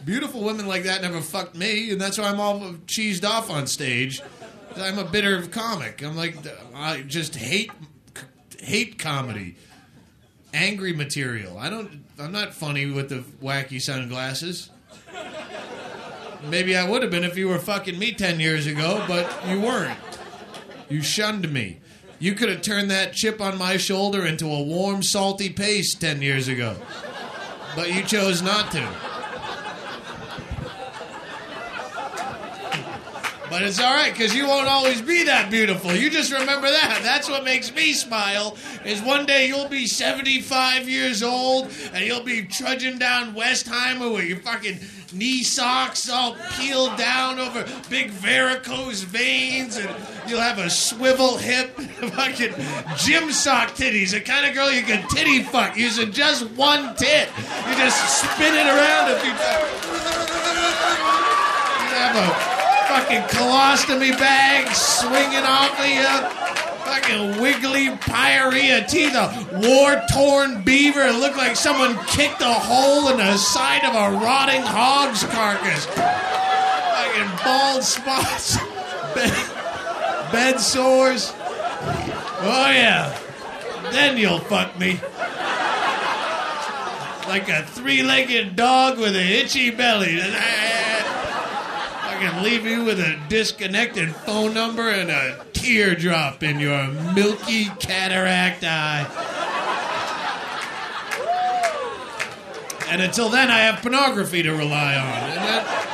Beautiful women like that never fucked me, and that's why I'm all cheesed off on stage. I'm a bitter comic. I'm like, I just hate comedy. Angry material. I'm not funny with the wacky sunglasses. Maybe I would have been if you were fucking me 10 years ago, but you weren't. You shunned me. You could have turned that chip on my shoulder into a warm, salty paste 10 years ago. But you chose not to. But it's all right, because you won't always be that beautiful. You just remember that. That's what makes me smile, is one day you'll be 75 years old, and you'll be trudging down Westheimer with your fucking knee socks all peeled down over big varicose veins, and you'll have a swivel hip, fucking gym sock titties, the kind of girl you can titty fuck using just one tit. You just spin it around a few times. You have a fucking colostomy bag swinging off of you. Fucking wiggly pyorrhea teeth. A war-torn beaver. It looked like someone kicked a hole in the side of a rotting hog's carcass. Fucking bald spots. Bed sores. Oh, yeah. Then you'll fuck me. Like a three-legged dog with an itchy belly. I can leave you with a disconnected phone number and a teardrop in your milky cataract eye. And until then, I have pornography to rely on. And